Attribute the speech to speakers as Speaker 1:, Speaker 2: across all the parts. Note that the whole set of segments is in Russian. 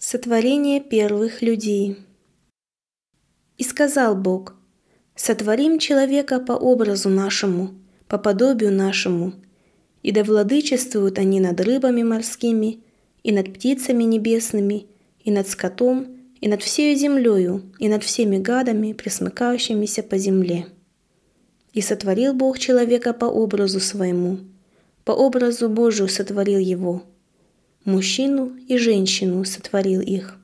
Speaker 1: Сотворение первых людей. И сказал Бог: «Сотворим человека по образу нашему, по подобию нашему, и да владычествуют они над рыбами морскими, и над птицами небесными, и над скотом, и над всею землею, и над всеми гадами, пресмыкающимися по земле». И сотворил Бог человека по образу своему, по образу Божию сотворил его, мужчину и женщину сотворил их.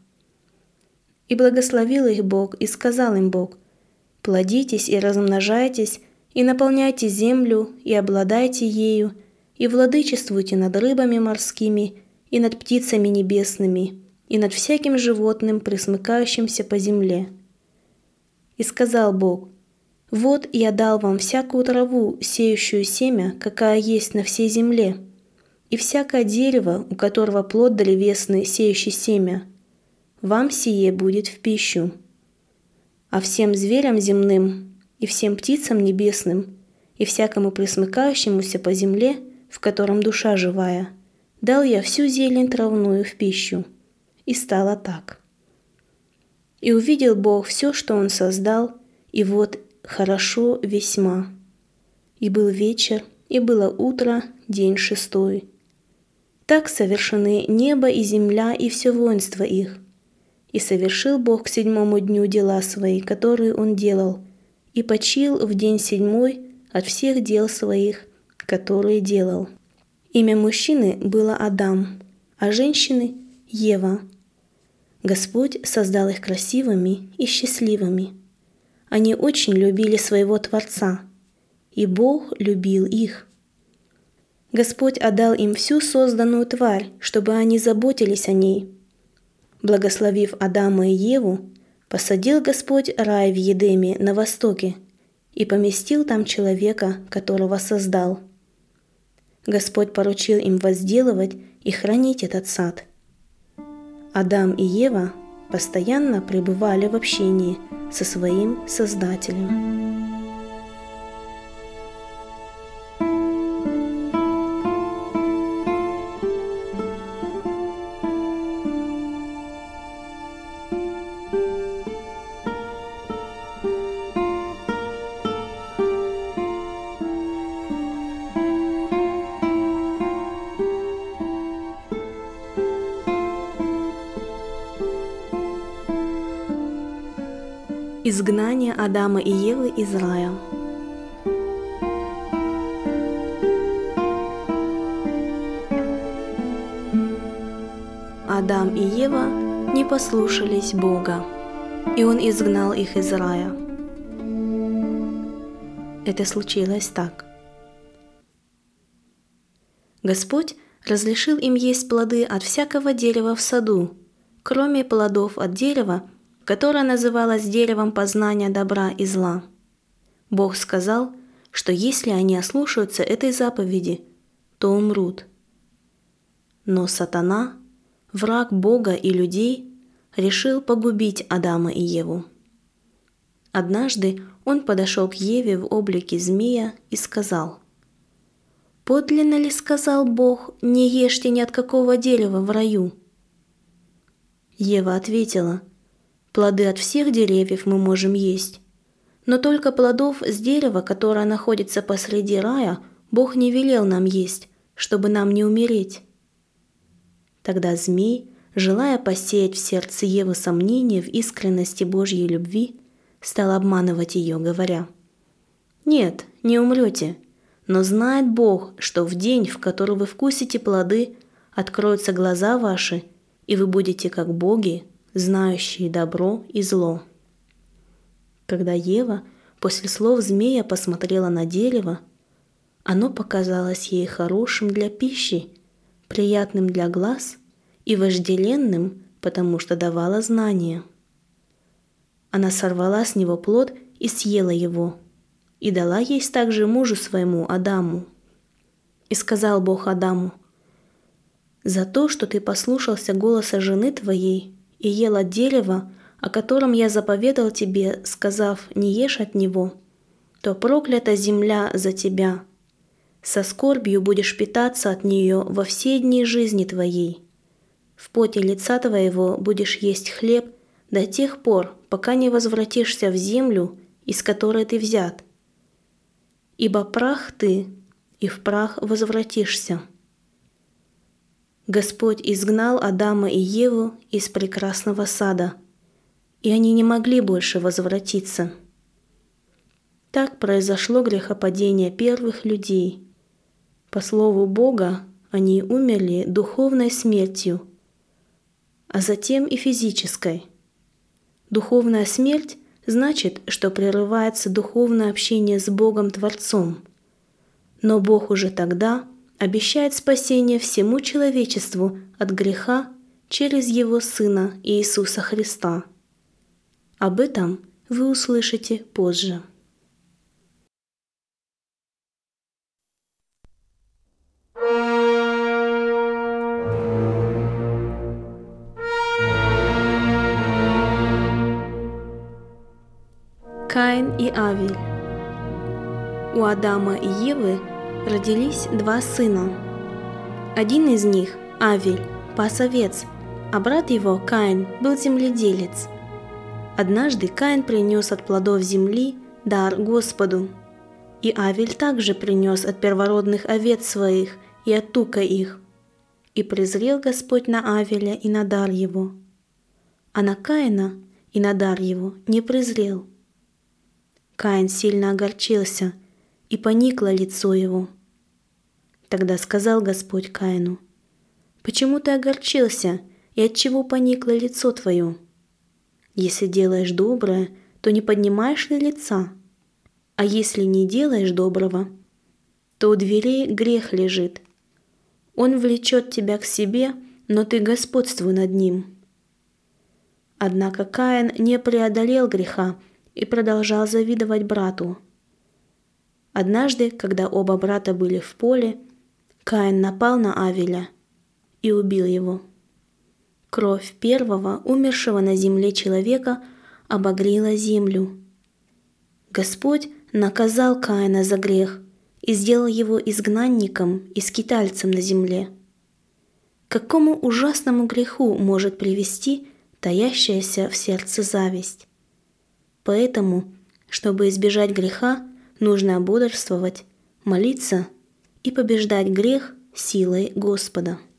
Speaker 1: И благословил их Бог, и сказал им Бог: «Плодитесь и размножайтесь, и наполняйте землю, и обладайте ею, и владычествуйте над рыбами морскими, и над птицами небесными, и над всяким животным, пресмыкающимся по земле». И сказал Бог: «Вот я дал вам всякую траву, сеющую семя, какая есть на всей земле, и всякое дерево, у которого плод древесный, сеющий семя, вам сие будет в пищу. А всем зверям земным, и всем птицам небесным, и всякому пресмыкающемуся по земле, в котором душа живая, дал я всю зелень травную в пищу». И стало так. И увидел Бог все, что Он создал, и вот хорошо весьма. И был вечер, и было утро, день 6. Так совершены небо и земля и все воинство их. И совершил Бог к 7 дню дела свои, которые Он делал, и почил в день 7 от всех дел своих, которые делал. Имя мужчины было Адам, а женщины — Ева. Господь создал их красивыми и счастливыми. Они очень любили своего Творца, и Бог любил их. Господь отдал им всю созданную тварь, чтобы они заботились о ней. Благословив Адама и Еву, посадил Господь рай в Едеме на востоке и поместил там человека, которого создал. Господь поручил им возделывать и хранить этот сад. Адам и Ева постоянно пребывали в общении со своим Создателем. Изгнание Адама и Евы из рая. Адам и Ева не послушались Бога, и Он изгнал их из рая. Это случилось так. Господь разрешил им есть плоды от всякого дерева в саду, кроме плодов от дерева, которое называлось деревом познания добра и зла. Бог сказал, что если они ослушаются этой заповеди, то умрут. Но сатана, враг Бога и людей, решил погубить Адама и Еву. Однажды он подошел к Еве в облике змея и сказал: «Подлинно ли сказал Бог, не ешьте ни от какого дерева в раю?» Ева ответила: «Плоды от всех деревьев мы можем есть, но только плодов с дерева, которое находится посреди рая, Бог не велел нам есть, чтобы нам не умереть». Тогда змей, желая посеять в сердце Евы сомнения в искренности Божьей любви, стал обманывать ее, говоря: «Нет, не умрете, но знает Бог, что в день, в который вы вкусите плоды, откроются глаза ваши, и вы будете как боги, знающие добро и зло». Когда Ева после слов змея посмотрела на дерево, оно показалось ей хорошим для пищи, приятным для глаз и вожделенным, потому что давало знания. Она сорвала с него плод и съела его, и дала есть также мужу своему Адаму. И сказал Бог Адаму: «За то, что ты послушался голоса жены твоей и ел от дерева, о котором я заповедал тебе, сказав: не ешь от него, то проклята земля за тебя. Со скорбью будешь питаться от нее во все дни жизни твоей. в поте лица твоего будешь есть хлеб до тех пор, пока не возвратишься в землю, из которой ты взят. Ибо прах ты, и в прах возвратишься». Господь изгнал Адама и Еву из прекрасного сада, и они не могли больше возвратиться. Так произошло грехопадение первых людей. По слову Бога, они умерли духовной смертью, а затем и физической. Духовная смерть значит, что прерывается духовное общение с Богом Творцом. Но Бог уже тогда обещает спасение всему человечеству от греха через Его Сына Иисуса Христа. Об этом вы услышите позже. Каин и Авель. У Адама и Евы родились два сына. Один из них, Авель, пас овец, а брат его, Каин, был земледелец. Однажды Каин принес от плодов земли дар Господу, и Авель также принес от первородных овец своих и от тука их. И презрел Господь на Авеля и на дар его, а на Каина и на дар его не презрел. Каин сильно огорчился, и поникло лицо его. Тогда сказал Господь Каину: «Почему ты огорчился, и отчего поникло лицо твое? Если делаешь доброе, то не поднимаешь ли лица? А если не делаешь доброго, то у дверей грех лежит. Он влечет тебя к себе, но ты господствуй над ним». Однако Каин не преодолел греха и продолжал завидовать брату. Однажды, когда оба брата были в поле, Каин напал на Авеля и убил его. Кровь первого, умершего на земле человека, обогрела землю. Господь наказал Каина за грех и сделал его изгнанником и скитальцем на земле. К какому ужасному греху может привести таящаяся в сердце зависть? Поэтому, чтобы избежать греха, нужно бодрствовать, молиться и побеждать грех силой Господа.